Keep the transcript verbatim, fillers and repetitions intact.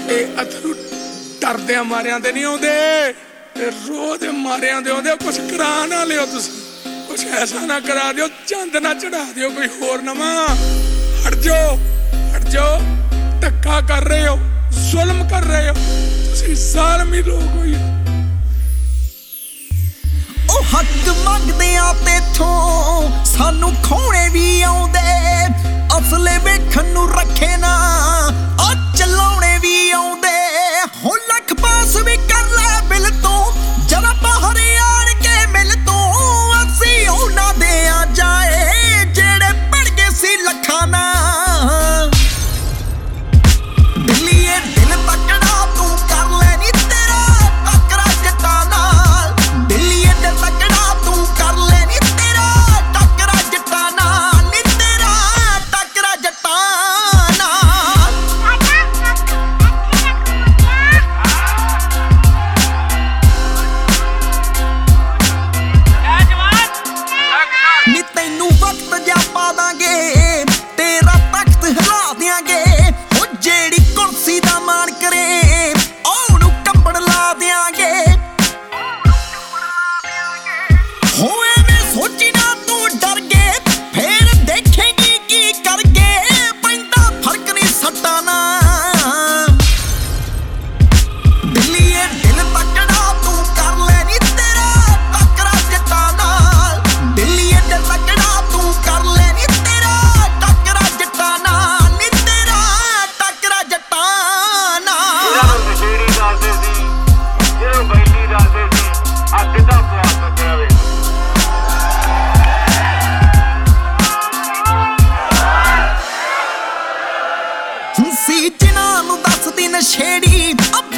ਇਹ ਅਥਰੂ ਡਰਦਿਆਂ ਮਾਰਿਆਂ ਦੇ ਨਹੀਂ ਆਉਂਦੇ, ਤੇ ਰੋਜ਼ ਮਾਰਿਆਂ ਦੇ ਆਉਂਦੇ। ਕੁਛ ਕਰਾ ਨਾ ਲਿਓ ਤੁਸੀਂ, ਕੁਛ ਐਸਾ ਨਾ ਕਰਾ ਦਿਓ, ਚੰਦ ਨਾ ਚੜਾ ਦਿਓ ਕੋਈ ਹੋਰ ਨਵਾਂ। ਹਟ ਜਾਓ, ਹਟ ਜਾਓ, ਧੱਕਾ ਕਰ ਰਹੇ ਹੋ, ਜ਼ੁਲਮ ਕਰ ਰਹੇ ਹੋ ਤੁਸੀਂ, ਜ਼ਾਲਮੀ ਲੋਕ ਹੋਈ। ਉਹ ਹੱਕ ਮੰਗਦੇ ਆ ਤੇਥੋਂ, ਸਾਨੂੰ ਖੋਣੇ ਵੀ ਆਉਂਦੇ, ਅਸਲੇ ਵੇਖਣ ਨੂੰ ਰੱਖੇ ਨਾ ਆ ਚਲਾਉਣੇ ਵੀ ਆਉਂਦੇ। ਹੁਣ ਲੱਖ ਪਾਸ ਵੀ ਕਰ ਲੈ ਬਿਲ ਤੋਂ, ਜਰਾ ਬਾਹਰ ਆਣ ਕੇ ਮਿਲ ਤੋਂ। ਅਸੀਂ ਉਹਨਾਂ ਦੇ ਆ ਜਾਏ ਜਿਹੜੇ ਪੜ ਗਏ ਸੀ ਲੱਖਾਂ ਨਾਲ। ਦਿੱਲੀਏ ਦਿਲ ਤੱਕੜਾ ਤੂੰ ਕਰ ਲੈ ਨੀ ਤੇਰਾ ਟੱਕਰਾ ਜੱਟਾਂ ਨਾਲ। ਦਿੱਲੀਏ ਦਿਲ ਤੱਕੜਾ ਤੂੰ ਕਰ ਲੈ ਨੀ ਤੇਰਾ ਟੱਕਰਾ ਜੱਟਾਂ ਨਾਲ, ਨੀ ਤੇਰਾ ਟੱਕਰਾ ਜੱਟਾਂ ਨਾਲ। ਨੀ ਤੈਨੂੰ ਵਕਤ ਜਾ ਪਾ ਦਾਂਗੇ, ਤੇਰਾ ਤਖਤ ਹਿਲਾ ਦਿਆਂਗੇ। ਉਹ ਜਿਹੜੀ ਕੁਰਸੀ ਦਾ ਮਾਣ ਕਰੇ ਉਹਨੂੰ ਕੰਬੜ ਲਾ ਦਿਆਂਗੇ। ਹੋ ਐਵੇਂ ਸੋਚੀ ਨਾ ਤੂੰ ਡਰ ਗਏ, ਫੇਰ ਦੇਖੇਂਗੀ ਕੀ ਕਰਗੇ। ਪੈਂਦਾ ਫਰਕ ਨਹੀਂ ਸੱਟਾਂ ਨਾਲ। ਦਿੱਲੀਏ ਦਿਲ ਤੱਕੜਾ ਤੂੰ ਕਰ ਲੈ ਨੀ ਤੇਰਾ ਟੱਕਰਾ ਜੱਟਾਂ ਨਾਲ। ਦਿੱਲੀਏ ਦਿਲ ਤੱਕੜਾ ਤੂੰ ਕਰ ਲੈ ਨੀ ਤੇਰਾ ਟੱਕਰਾ ਜੱਟਾਂ ਨਾਲ, ਨੀ ਤੇਰਾ ਟੱਕਰਾ ਜੱਟਾਂ ਨਾਲ। ਨਸ਼ੇੜੀ ਦੱਸਦੇ ਸੀ, ਇਹਨੂੰ ਬੈਲੀ ਦੱਸਦੇ ਸੀ, ਅੱਗ ਦਾ ਪਿਆਰ ਸੱਜਿਆ ਵੇ। ਸੀ ਜਿਨ੍ਹਾਂ ਨੂੰ ਦੱਸਦੀ ਨਸ਼ੇੜੀ